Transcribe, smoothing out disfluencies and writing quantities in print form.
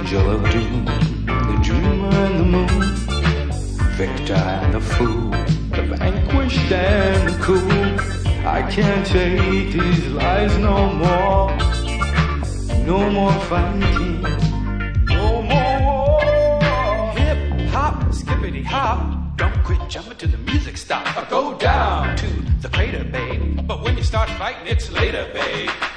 angel of doom, the dreamer and the moon, victor and the fool, the vanquished and the cool. I can't take these lies no more. No more fighting, no more war. Hip hop, skippity hop, don't quit jumping till the music stops. Or go down to the crater, babe. But when you start fighting, it's later, babe.